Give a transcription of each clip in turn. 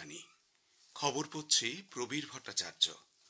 আকাশবাণী খবর পড়ছি প্রবীর ভট্টাচার্য।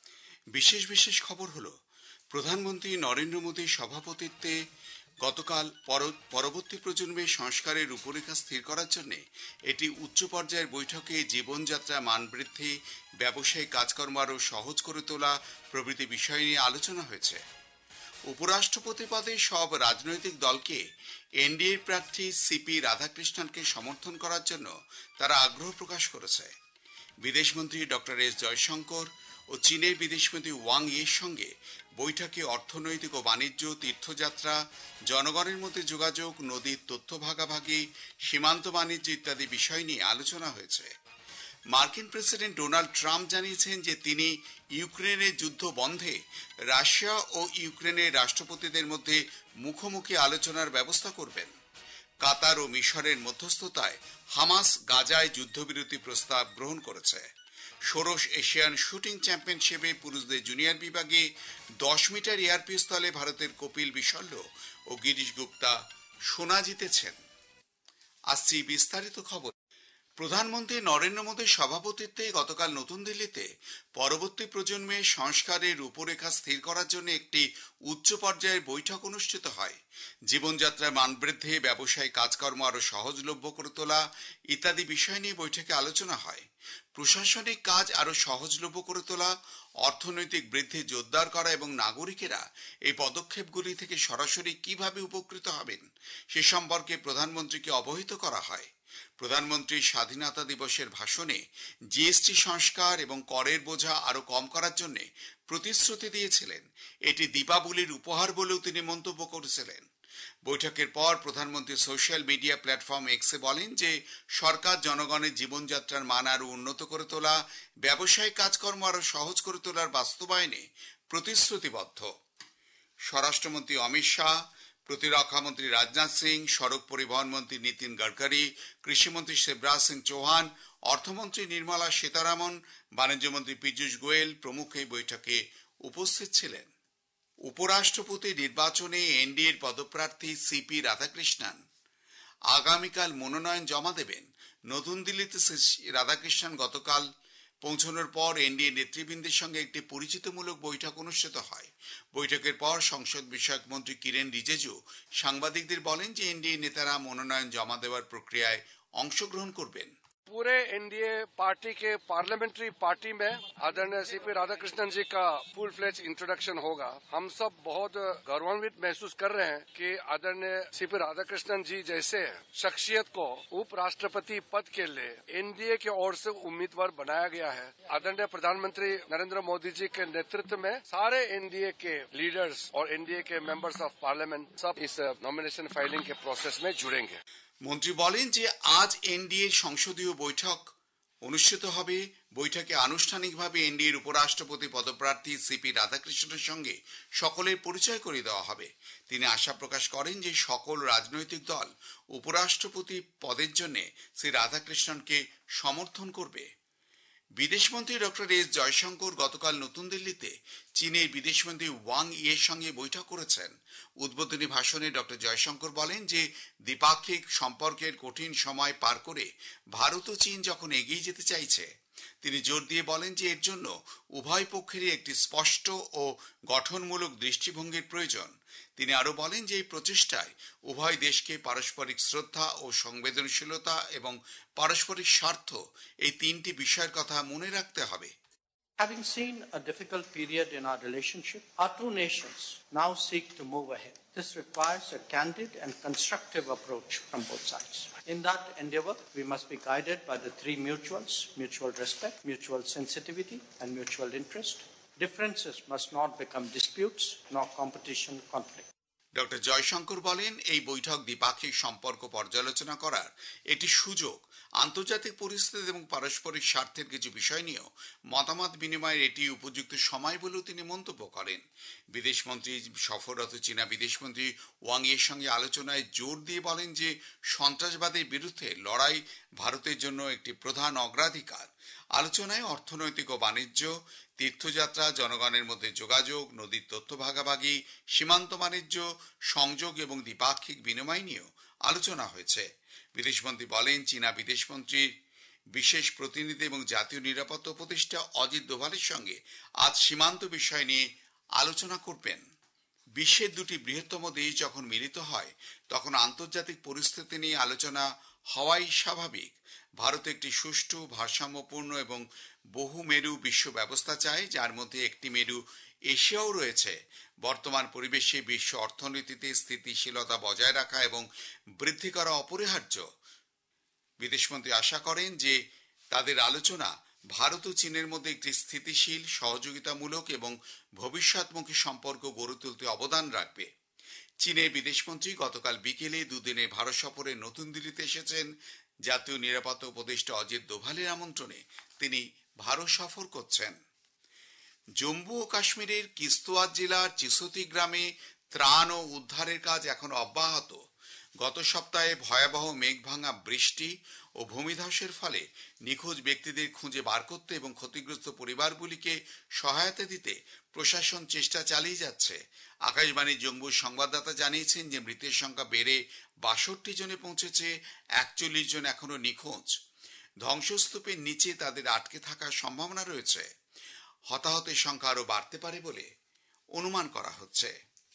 বিশেষ খবর হলো, প্রধানমন্ত্রী নরেন্দ্র মোদীর সভাপতিত্বে গতকাল পরবর্তী প্রজন্মের সংস্কারের রূপরেখা স্থির করার জন্য একটি উচ্চ পর্যায়ের বৈঠকে জীবনযাত্রা মান বৃদ্ধি, ব্যবসায়িক কাজকর্ম আরও সহজ করে তোলা প্রভৃতি বিষয় নিয়ে আলোচনা হয়েছে। উপরাষ্ট্রপতি পদে সব রাজনৈতিক দলকে এনডিএর প্রার্থী সিপি রাধাকৃষ্ণনকে সমর্থন করার জন্য তারা আগ্রহ প্রকাশ করেছে। বিদেশমন্ত্রী ডক্টর এস জয়শঙ্কর ও চীনের বিদেশমন্ত্রী ওয়াং ইয়ের সঙ্গে বৈঠকে অর্থনৈতিক ও বাণিজ্য, তীর্থযাত্রা, জনগণের মধ্যে যোগাযোগ, নদীর তথ্য ভাগাভাগি, সীমান্ত বাণিজ্য ইত্যাদি বিষয় নিয়ে আলোচনা হয়েছে। মার্কিন প্রেসিডেন্ট ডোনাল্ড ট্রাম্প জানিয়েছেন যে তিনি ইউক্রেনের যুদ্ধ বন্ধে রাশিয়া ও ইউক্রেনের রাষ্ট্রপতিদের মধ্যে মুখোমুখি আলোচনার ব্যবস্থা করবেন। কাতার ও মিশরের মধ্যস্থতায় হামাস গাজায় যুদ্ধবিরতি প্রস্তাব গ্রহণ করেছে। ষোড়শ এশিয়ান শুটিং চ্যাম্পিয়নশিপে পুরুষদের জুনিয়র বিভাগে 10 মিটার এয়ার পিস্তলে ভারতের কপিল বিশল্য ও গিরিশ গুপ্তা সোনা জিতেছেন। আসছি বিস্তারিত খবর। প্রধানমন্ত্রী নরেন্দ্র মোদীর সভাপতিত্বে গতকাল নতুন দিল্লিতে পরবর্তী প্রজন্মের সংস্কারের রূপরেখা স্থির করার জন্য একটি উচ্চ পর্যায়ের বৈঠক অনুষ্ঠিত হয়। জীবনযাত্রার মান বৃদ্ধি, ব্যবসায়িক কাজকর্ম আরও সহজলভ্য করে তোলা ইত্যাদি বিষয় নিয়ে বৈঠকে আলোচনা হয়। প্রশাসনিক কাজ আরও সহজলভ্য করে তোলা, অর্থনৈতিক বৃদ্ধি জোরদার করা এবং নাগরিকেরা এই পদক্ষেপগুলি থেকে সরাসরি কিভাবে উপকৃত হবেন সে সম্পর্কে প্রধানমন্ত্রীকে অবহিত করা হয়। প্রধানমন্ত্রী স্বাধীনতা দিবসের ভাষণে জিএসটি সংস্কার এবং করের বোঝা আরো কম করার জন্য প্রতিশ্রুতি দিয়েছিলেন। এটি দীপাবলির উপহার বলেও তিনি মন্তব্য করেছিলেন। বৈঠকের পর প্রধানমন্ত্রী সোশ্যাল মিডিয়া প্ল্যাটফর্ম এক্সে বলেন যে সরকার জনগণের জীবনযাত্রার মান আরো উন্নত করে তোলা, ব্যবসায়িক কাজকর্ম আরো সহজ করে তোলার বাস্তবায়নে প্রতিশ্রুতিবদ্ধ। স্বরাষ্ট্রমন্ত্রী অমিত শাহ, প্রতিরক্ষামন্ত্রী রাজনাথ সিং, সড়ক পরিবহন মন্ত্রী নীতিন গডকরি, কৃষিমন্ত্রী শিবরাজ সিং চৌহান, অর্থমন্ত্রী নির্মলা সীতারামন, বাণিজ্যমন্ত্রী পীযূষ গোয়েল প্রমুখ এই বৈঠকে উপস্থিত ছিলেন। উপরাষ্ট্রপতি নির্বাচনে এনডিএর পদপ্রার্থী সিপি রাধাকৃষ্ণন আগামীকাল মনোনয়ন জমা দেবেন। নতুন দিল্লিতে রাধাকৃষ্ণন গতকাল পৌঁছানোর পর এনডিএ নেতৃবৃন্দের সঙ্গে একটি পরিচিতিমূলক বৈঠক অনুষ্ঠিত হয়। বৈঠকের পর সংসদ বিষয়ক মন্ত্রী কিরেন রিজিজু সাংবাদিকদের বলেন যে এনডিএ নেতারা মনোনয়ন জমা দেওয়ার প্রক্রিয়ায় অংশগ্রহণ করবেন। पूरे एनडीए पार्टी के पार्लियामेंट्री पार्टी में आदरणीय सीपी राधाकृष्णन जी का फुल फ्लेज इंट्रोडक्शन होगा। हम सब बहुत गौरवान्वित महसूस कर रहे हैं कि आदरणीय सीपी राधाकृष्णन जी जैसे शख्सियत को उपराष्ट्रपति पद के लिए एनडीए की ओर से उम्मीदवार बनाया गया है। आदरणीय प्रधानमंत्री नरेंद्र मोदी जी के नेतृत्व में सारे एनडीए के लीडर्स और एनडीए के मेंबर्स ऑफ पार्लियामेंट सब इस नॉमिनेशन फाइलिंग के प्रोसेस में जुड़ेंगे। মন্ত্রী বলেন যে আজ এনডিএ সংসদীয় বৈঠক অনুষ্ঠিত হবে। বৈঠকে আনুষ্ঠানিকভাবে এনডিএর উপরাষ্ট্রপতি পদপ্রার্থী সিপি রাধাকৃষ্ণনের সঙ্গে সকলের পরিচয় করিয়ে দেওয়া হবে। তিনি আশা প্রকাশ করেন যে সকল রাজনৈতিক দল উপরাষ্ট্রপতি পদের জন্য শ্রী রাধাকৃষ্ণনকে সমর্থন করবে। বিদেশমন্ত্রী ডক্টর এস জয়শঙ্কর গতকাল নতুন দিল্লিতে চীনের বিদেশমন্ত্রী ওয়াং ইয়ের সঙ্গে বৈঠক করেছেন। উদ্বোধনী ভাষণে ডক্টর জয়শঙ্কর বলেন যে দ্বিপাক্ষিক সম্পর্কের কঠিন সময় পার করে ভারত ও চীন যখন এগিয়ে যেতে চাইছে, তিনি জোর দিয়ে বলেন যে এর জন্য উভয় পক্ষেরই একটি স্পষ্ট ও গঠনমূলক দৃষ্টিভঙ্গির প্রয়োজন। তিনি আরো বলেন যে এই প্রচেষ্টায় উভয় দেশকে পারস্পরিক শ্রদ্ধা ও সংবেদনশীলতা এবং পারস্পরিক স্বার্থ এই তিনটি বিষয়ের কথা মনে রাখতে হবে। Having seen a difficult period in our relationship, our two nations now seek to move ahead. This requires a candid and constructive approach from both sides. In that endeavor, we must be guided by the three mutuals: mutual respect, mutual sensitivity, and mutual interest. Differences must not become disputes, nor competition, conflict. Doctor Jaishankar বলেন এই বৈঠক দ্বিপাক্ষিক সম্পর্ক পর্যালোচনা করার একটি সুযোগ। আন্তর্জাতিক পরিস্থিতি এবং পারস্পরিক স্বার্থের কিছু বিষয় নিয়েও মতামত বিনিময়ের এটি উপযুক্ত সময় বলেও তিনি মন্তব্য করেন। বিদেশমন্ত্রী সফররত চীনা বিদেশমন্ত্রী ওয়াং এর সঙ্গে আলোচনায় জোর দিয়ে বলেন যে সন্ত্রাসবাদের বিরুদ্ধে লড়াই ভারতের জন্য একটি প্রধান অগ্রাধিকার। আলোচনায় অর্থনৈতিক ও বাণিজ্য, তীর্থযাত্রা, জনগণের মধ্যে যোগাযোগ, নদীর তথ্য ভাগাভাগি, সীমান্ত বাণিজ্য, সংযোগ এবং দ্বিপাক্ষিক বিনিময় নিয়েও আলোচনা হয়েছে। বিদেশমন্ত্রী বলেন চীনা বিদেশমন্ত্রী বিশেষ প্রতিনিধি এবং জাতীয় নিরাপত্তা উপদেষ্টা অজিত দোভালের সঙ্গে আজ সীমান্ত বিষয় নিয়ে আলোচনা করবেন। বিশ্বের দুটি বৃহত্তম দেশ যখন মিলিত হয় তখন আন্তর্জাতিক পরিস্থিতি নিয়ে আলোচনা হওয়াই স্বাভাবিক। ভারত একটি সুষ্ঠু, ভারসাম্যপূর্ণ এবং বহুমেরু বিশ্ব ব্যবস্থা চায়, যার মধ্যে একটি মেরু এশিয়াও রয়েছে। বর্তমান পরিবেশে বিশ্ব অর্থনীতিতে স্থিতিশীলতা বজায় রাখা এবং বৃদ্ধি করা অপরিহার্য। বিদেশমন্ত্রী আশা করেন যে তাদের আলোচনা ভারত ও চীনের মধ্যে একটি স্থিতিশীল, সহযোগিতামূলক এবং ভবিষ্যৎমুখী সম্পর্ক গড়ে তুলতে অবদান রাখবে। চীনের বিদেশমন্ত্রী গতকাল বিকেলে দুদিনের ভারত সফরে নতুন দিল্লিতে এসেছেন। জাতীয় নিরাপত্তা উপদেষ্টা অজিত দোভালের আমন্ত্রণে তিনি ভারত সফর করছেন। জম্মু ও কাশ্মীরের কিস্তোয়ার জেলার চিসোতি গ্রামে ত্রাণ ও উদ্ধারের কাজ এখনো অব্যাহত। গত সপ্তাহে ভয়াবহ মেঘভাঙা বৃষ্টি ও ভূমিধসের ফলে নিখোঁজ ব্যক্তিদের খুঁজে বার করতে এবং ক্ষতিগ্রস্ত পরিবারগুলিকে সহায়তা দিতে প্রশাসন চেষ্টা চালিয়ে যাচ্ছে। আকাশবাণী জম্মুর সংবাদদাতা জানিয়েছেন যে মৃতের সংখ্যা বেড়ে 62 জনে পৌঁছেছে। 41 জন এখনো নিখোঁজ। ধ্বংসস্তূপের নিচে তাদের আটকে থাকার সম্ভাবনা রয়েছে। হতাহতের সংখ্যা আরো বাড়তে পারে বলে অনুমান করা হচ্ছে।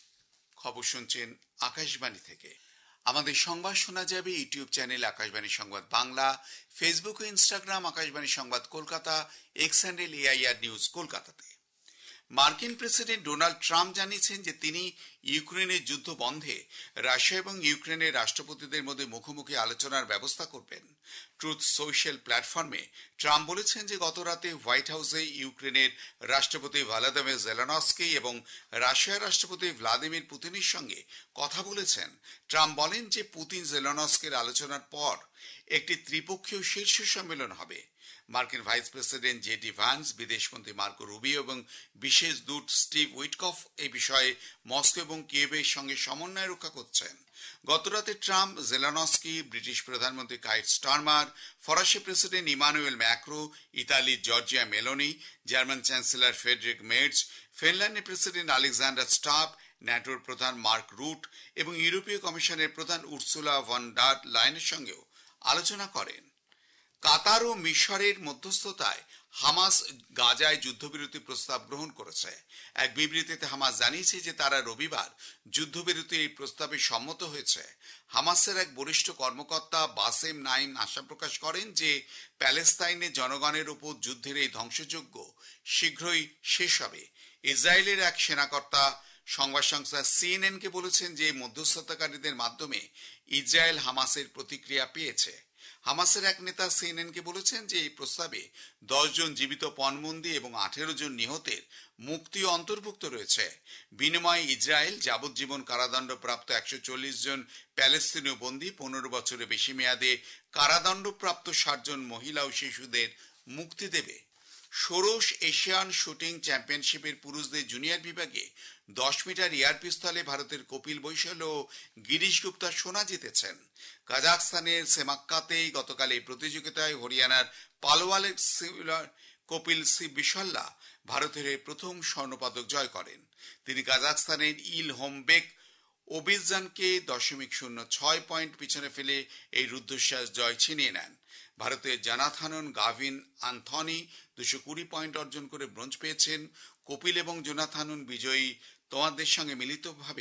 খবর শুনছেন আকাশবাণী থেকে। আমাদের সংবাদ শোনা যাবে YouTube channel Akashvani Sambad Bangla, Facebook ও Instagram Akashvani Sambad Kolkata, X handle AIR news কলকাতাতে। মার্কিন প্রেসিডেন্ট ডোনাল্ড ট্রাম্প জানিয়েছেন যে তিনি ইউক্রেনের যুদ্ধ বন্ধে রাশিয়া এবং ইউক্রেনের রাষ্ট্রপতিদের মধ্যে মুখোমুখি আলোচনার ব্যবস্থা করবেন। ট্রুথ সোশ্যাল প্ল্যাটফর্মে ট্রাম্প বলেছেন যে গত রাতে হোয়াইট হাউসে ইউক্রেনের রাষ্ট্রপতি ভলোদিমির জেলেনস্কি এবং রাশিয়ার রাষ্ট্রপতি ভ্লাদিমির পুতিনের সঙ্গে কথা বলেছেন। ট্রাম্প বলেন যে পুতিন জেলেনস্কির আলোচনার পর একটি ত্রিপক্ষীয় শীর্ষ সম্মেলন হবে। মার্কিন ভাইস প্রেসিডেন্ট জেডি ভ্যান্স, বিদেশমন্ত্রী মার্কো রুবিও এবং বিশেষ দূত স্টিভ উইটকফ এই বিষয়ে মস্কো এবং কিয়েভের সঙ্গে সমন্বয় রক্ষা করছেন। গতরাতে ট্রাম্প, জেলেনস্কি, ব্রিটিশ প্রধানমন্ত্রী কাইর স্টারমার, ফরাসি প্রেসিডেন্ট ইমানুয়েল ম্যাক্রো, ইতালির Giorgia Meloni, German chancellor Friedrich Merz, ফিনল্যান্ডের প্রেসিডেন্ট আলেকজান্ডার স্টাব, ন্যাটোর প্রধান মার্ক রুট এবং ইউরোপীয় কমিশনের প্রধান উর্সুলা ভন ডার লায়েনের সঙ্গেও আলোচনা করেন। কাতার ও মিশরের মধ্যস্থতায় হামাস গাজায় যুদ্ধবিরতি প্রস্তাব গ্রহণ করেছে। এক বিবৃতিতে হামাস জানিয়েছে যে তারা রবিবার যুদ্ধবিরতির এই প্রস্তাবে সম্মত হয়েছে। হামাসের এক বরিষ্ঠ কর্মকর্তা বাসেম নাইম আশা প্রকাশ করেন যে প্যালেস্তাইনের জনগণের উপর যুদ্ধের এই ধ্বংসযজ্ঞ শীঘ্রই শেষ হবে। ইসরায়েলের এক সেনাকর্তা সংবাদ সংস্থা CNN কে বলেছেন যে মধ্যস্থতাকারীদের মাধ্যমে ইসরায়েল হামাসের প্রতিক্রিয়া পেয়েছে। হামাসের এক নেতা CNN কে বলেছেন যে এই প্রস্তাবে 10 জন জীবিত পণবন্দী এবং 18 জন নিহতের মুক্তি অন্তর্ভুক্ত রয়েছে। বিনিময়ে ইসরায়েল যাবজ্জীবন কারাদণ্ডপ্রাপ্ত 140 জন প্যালেস্তিনীয় বন্দী, 15 বছরের বেশি মেয়াদে কারাদণ্ডপ্রাপ্ত 60 জন মহিলা ও শিশুদের মুক্তি দেবে। ষোড়শ এশিয়ান শুটিং চ্যাম্পিয়নশিপের পুরুষদের জুনিয়র বিভাগে 10 মিটার এয়ার পিস্তলে ভারতের কপিল বৈশাল ও গিরিশ গুপ্তা সোনা জিতেছেন। কাজাখস্তানের সেমাক্কাতে গতকাল এই প্রতিযোগিতায় হরিয়ানার পালওয়ালের কপিল বিশাল্লা ভারতের প্রথম স্বর্ণপদক জয় করেন। তিনি কাজাখস্তানের ইলহোমবেক ওবিজানকে 0.06 পয়েন্ট পিছনে ফেলে এই রুদ্ধশ্বাস জয় ছিনিয়ে নেন। ভারতের জোনাথন গাভিন আন্থনি 220 পয়েন্ট অর্জন করে ব্রোঞ্জ পেয়েছেন। কপিল এবং জোনাথন বিজয়ী তোমাদের সঙ্গে মিলিতভাবে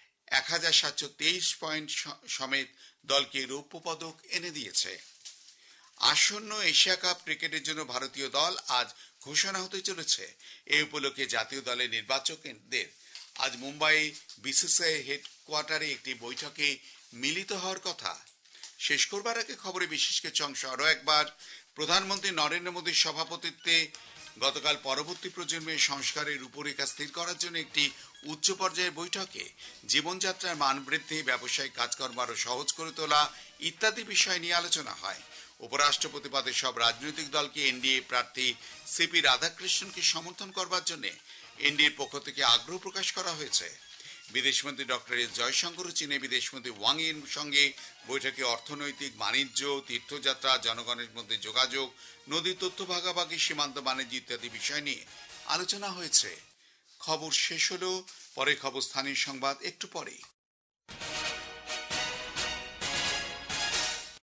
1723 পয়েন্ট সমেত দলকে রৌপ্য পদক এনে দিয়েছে। আসন্ন এশিয়া কাপ ক্রিকেটের জন্য ভারতীয় দল আজ ঘোষণা হতে চলেছে। এই উপলক্ষে জাতীয় দলের নির্বাচকদের আজ মুম্বাই BCCI হেডকোয়ার্টারে একটি বৈঠকে মিলিত হওয়ার কথা। শেষ করবার আগে খবরে বিশেষ কিছু অংশ আরো একবার। প্রধানমন্ত্রী নরেন্দ্র মোদীর সভাপতিত্বে গতকাল পরবর্তী প্রজন্মের সংস্কারের রূপরেখা স্থির করার জন্য একটি উচ্চ পর্যায়ের বৈঠকে জীবনযাত্রার মান বৃদ্ধি, ব্যবসায়িক কাজকর্ম আরো সহজ করে তোলা ইত্যাদি বিষয় নিয়ে আলোচনা হয়। উপরাষ্ট্রপতি পদে সব রাজনৈতিক দলকে এনডিএ প্রার্থী সিপি রাধাকৃষ্ণনকে সমর্থন করবার জন্য এনডিএর পক্ষ থেকে আগ্রহ প্রকাশ করা হয়েছে। বিদেশমন্ত্রী ডক্টর এস জয়শঙ্কর ও চীনের বিদেশমন্ত্রী ওয়াং ইর সঙ্গে বৈঠকে অর্থনৈতিক, বাণিজ্য, তীর্থযাত্রা, জনগণের মধ্যে যোগাযোগ, নদী তথ্য ভাগাভাগি, সীমান্ত বাণিজ্য ইত্যাদি বিষয় নিয়ে আলোচনা হয়েছে। খবর শেষ হলো। পরে খবর স্থানীয় সংবাদ একটু পরেই।